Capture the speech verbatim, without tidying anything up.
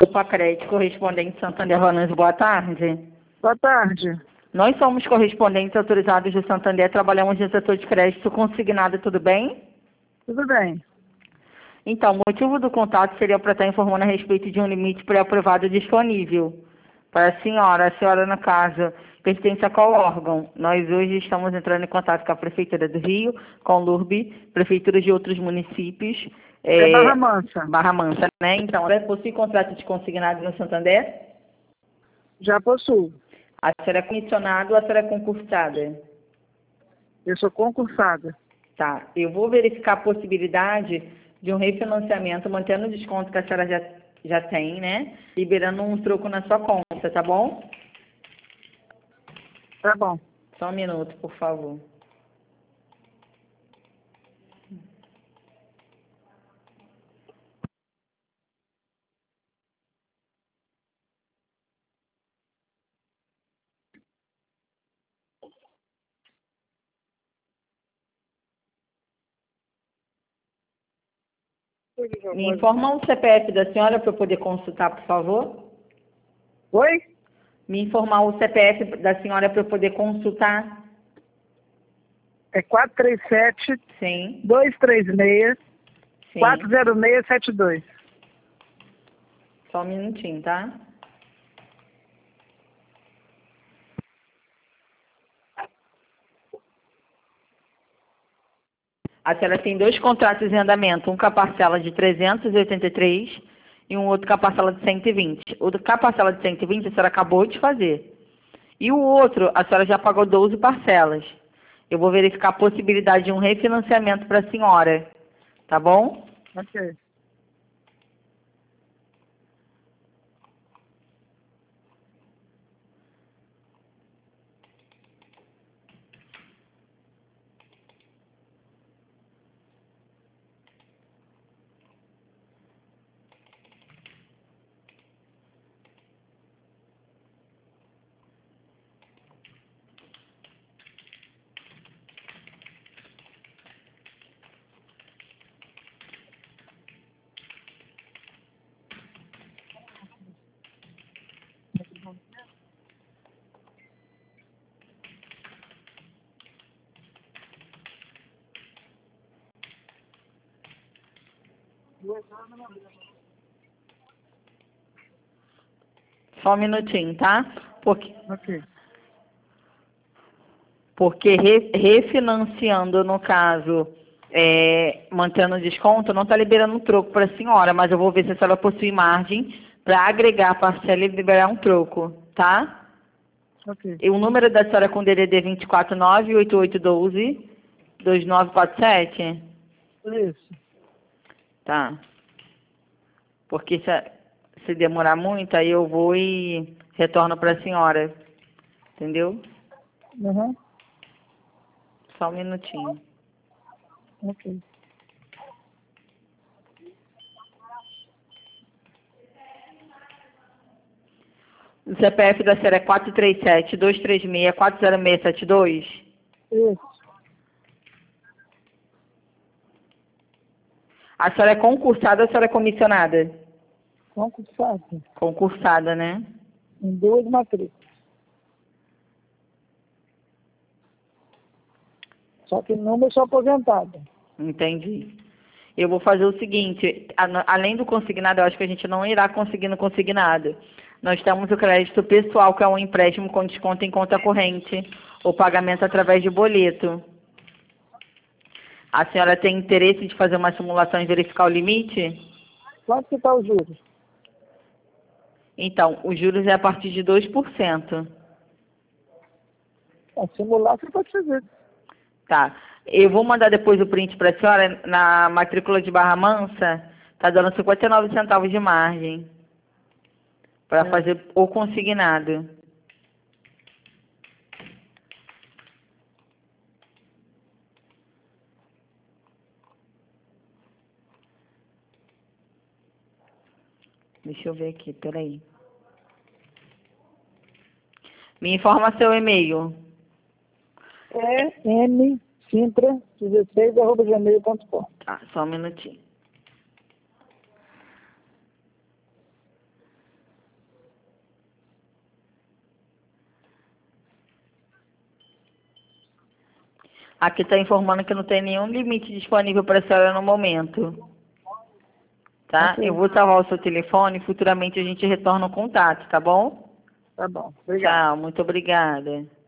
Grupo Acred, correspondente Santander Valanze, boa tarde. Boa tarde. Nós somos correspondentes autorizados do Santander, trabalhamos no setor de crédito consignado, tudo bem? Tudo bem. Então, o motivo do contato seria para estar informando a respeito de um limite pré-aprovado disponível para a senhora. A senhora, no caso, pertence a qual órgão? Nós hoje estamos entrando em contato com a Prefeitura do Rio, com o L U R B, prefeituras de outros municípios. É, é Barra Mansa. Barra Mansa, né? Então, ela possui contrato de consignado no Santander? Já possuo. A senhora é comissionada ou a senhora é concursada? Eu sou concursada. Tá. Eu vou verificar a possibilidade de um refinanciamento, mantendo o desconto que a senhora já, já tem, né? Liberando um troco na sua conta, tá bom? Tá bom. Só um minuto, por favor. Me informa o C P F da senhora para eu poder consultar, por favor? Oi? Me informar o C P F da senhora para eu poder consultar? É quatro três sete, Sim. dois três seis, Sim. quatro zero seis sete dois. Só um minutinho, tá? A senhora tem dois contratos em andamento, um com a parcela de trezentos e oitenta e três e um outro com a parcela de cento e vinte. O com a parcela de cento e vinte a senhora acabou de fazer. E o outro, a senhora já pagou doze parcelas. Eu vou verificar a possibilidade de um refinanciamento para a senhora. Tá bom? Ok. Só um minutinho, tá? Porque, Ok. porque re, refinanciando, no caso, é, mantendo o desconto, não está liberando um troco para a senhora, mas eu vou ver se a senhora possui margem para agregar a parcela e liberar um troco, tá? Ok. E o número da senhora é com D D D vinte e quatro nove oito oito um dois dois nove quatro sete? Isso. Tá. Porque se, se demorar muito, aí eu vou e retorno para a senhora. Entendeu? Uhum. Só um minutinho. Ok. O C P F da senhora é quatro três sete, dois três seis, quatro zero seis sete dois? Isso. A senhora é concursada ou a senhora é comissionada? Concursada. Concursada, né? Em duas matrículas. Só que numa eu sou aposentada. Entendi. Eu vou fazer o seguinte, a, além do consignado, eu acho que a gente não irá conseguir no consignado. Nós temos o crédito pessoal, que é um empréstimo com desconto em conta corrente, ou pagamento através de boleto. A senhora tem interesse de fazer uma simulação e verificar o limite? Quanto que está o juros? Então, os juros é a partir de dois por cento. É, simular você pode fazer. Tá. Eu vou mandar depois o print para a senhora. Na matrícula de Barra Mansa, tá dando cinquenta e nove centavos de margem para É. fazer o consignado. Deixa eu ver aqui, peraí. Me informa seu e-mail. É m sintra dezesseis arroba gmail ponto com. Tá, só um minutinho. Aqui está informando que não tem nenhum limite disponível para a senhora no momento. Tá? Ok. Eu vou salvar o seu telefone e futuramente a gente retorna o contato, tá bom? Tá bom. Obrigado. Tchau, muito obrigada.